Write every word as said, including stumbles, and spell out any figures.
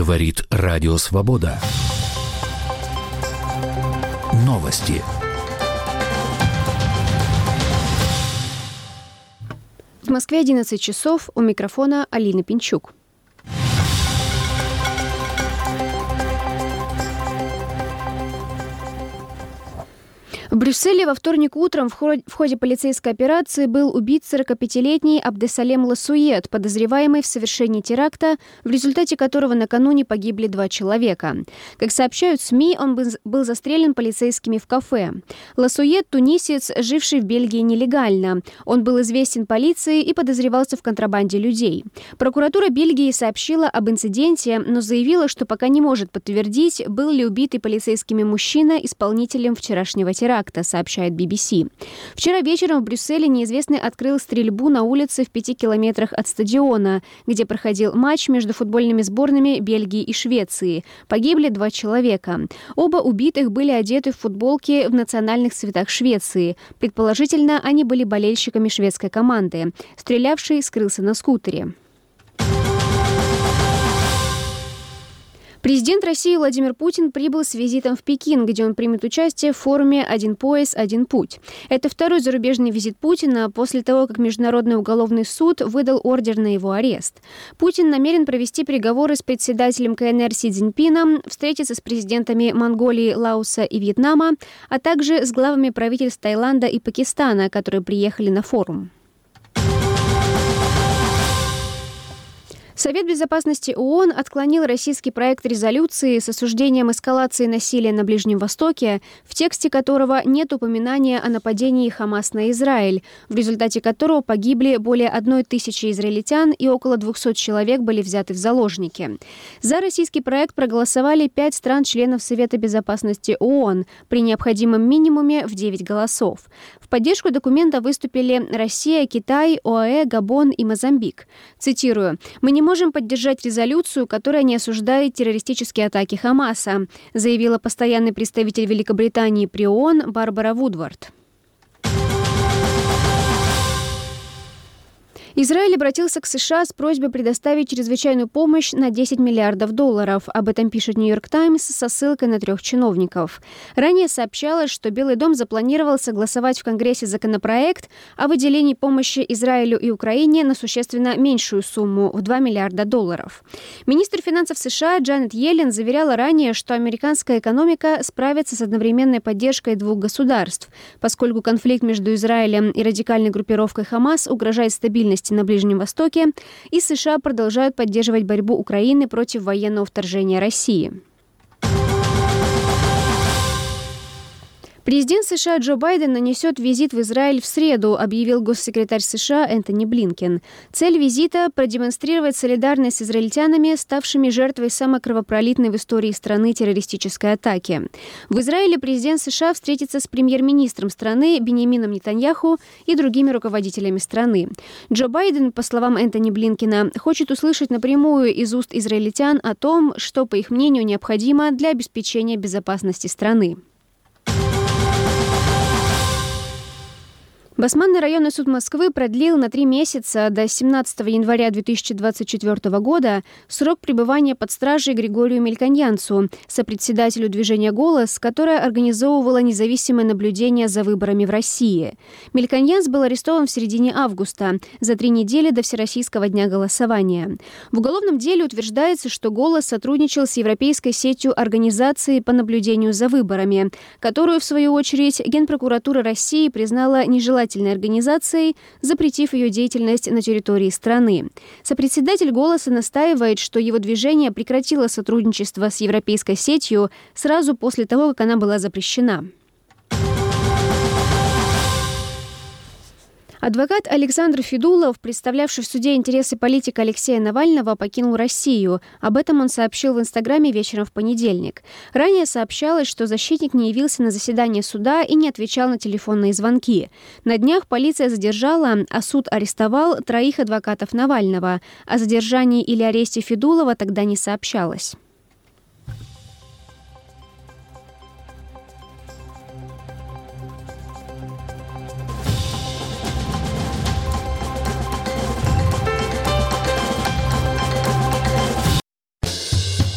Говорит Радио Свобода. Новости. В Москве одиннадцать часов. У микрофона Алина Пинчук. В Брюсселе во вторник утром в ходе полицейской операции был убит сорокапятилетний Абдесалем Ласует, подозреваемый в совершении теракта, в результате которого накануне погибли два человека. Как сообщают СМИ, он был застрелен полицейскими в кафе. Ласует – тунисец, живший в Бельгии нелегально. Он был известен полиции и подозревался в контрабанде людей. Прокуратура Бельгии сообщила об инциденте, но заявила, что пока не может подтвердить, был ли убитый полицейскими мужчина исполнителем вчерашнего теракта, сообщает би би си. Вчера вечером в Брюсселе неизвестный открыл стрельбу на улице в пяти километрах от стадиона, где проходил матч между футбольными сборными Бельгии и Швеции. Погибли два человека. Оба убитых были одеты в футболки в национальных цветах Швеции. Предположительно, они были болельщиками шведской команды. Стрелявший скрылся на скутере. Президент России Владимир Путин прибыл с визитом в Пекин, где он примет участие в форуме «Один пояс, один путь». Это второй зарубежный визит Путина после того, как Международный уголовный суд выдал ордер на его арест. Путин намерен провести переговоры с председателем ка эн эр Си Цзиньпином, встретиться с президентами Монголии, Лаоса и Вьетнама, а также с главами правительств Таиланда и Пакистана, которые приехали на форум. Совет безопасности ООН отклонил российский проект резолюции с осуждением эскалации насилия на Ближнем Востоке, в тексте которого нет упоминания о нападении Хамас на Израиль, в результате которого погибли более одной тысячи израильтян и около двухсот человек были взяты в заложники. За российский проект проголосовали пять стран-членов Совета безопасности ООН при необходимом минимуме в девять голосов. В поддержку документа выступили Россия, Китай, ОАЭ, Габон и Мозамбик. Цитирую: «Мы не можем поддержать резолюцию, которая не осуждает террористические атаки Хамаса», заявила постоянный представитель Великобритании при ООН Барбара Вудвард. Израиль обратился к США с просьбой предоставить чрезвычайную помощь на десять миллиардов долларов. Об этом пишет «Нью-Йорк Таймс» со ссылкой на трех чиновников. Ранее сообщалось, что Белый дом запланировал согласовать в Конгрессе законопроект о выделении помощи Израилю и Украине на существенно меньшую сумму – в два миллиарда долларов. Министр финансов США Джанет Йеллен заверяла ранее, что американская экономика справится с одновременной поддержкой двух государств, поскольку конфликт между Израилем и радикальной группировкой Хамас угрожает стабильности на Ближнем Востоке, и США продолжают поддерживать борьбу Украины против военного вторжения России. Президент США Джо Байден нанесет визит в Израиль в среду, объявил госсекретарь США Энтони Блинкен. Цель визита – продемонстрировать солидарность с израильтянами, ставшими жертвой самой кровопролитной в истории страны террористической атаки. В Израиле президент США встретится с премьер-министром страны Биньямином Нетаньяху и другими руководителями страны. Джо Байден, по словам Энтони Блинкена, хочет услышать напрямую из уст израильтян о том, что, по их мнению, необходимо для обеспечения безопасности страны. Басманный районный суд Москвы продлил на три месяца до семнадцатого января две тысячи двадцать четвёртого года срок пребывания под стражей Григорию Мельконьянцу, сопредседателю движения «Голос», которое организовывало независимое наблюдение за выборами в России. Мельконьянц был арестован в середине августа, за три недели до Всероссийского дня голосования. В уголовном деле утверждается, что «Голос» сотрудничал с Европейской сетью организаций по наблюдению за выборами, которую, в свою очередь, Генпрокуратура России признала нежелательной организацией, запретив ее деятельность на территории страны. Сопредседатель «Голоса» настаивает, что его движение прекратило сотрудничество с Европейской сетью сразу после того, как она была запрещена. Адвокат Александр Федулов, представлявший в суде интересы политика Алексея Навального, покинул Россию. Об этом он сообщил в Инстаграме вечером в понедельник. Ранее сообщалось, что защитник не явился на заседание суда и не отвечал на телефонные звонки. На днях полиция задержала, а суд арестовал троих адвокатов Навального. О задержании или аресте Федулова тогда не сообщалось.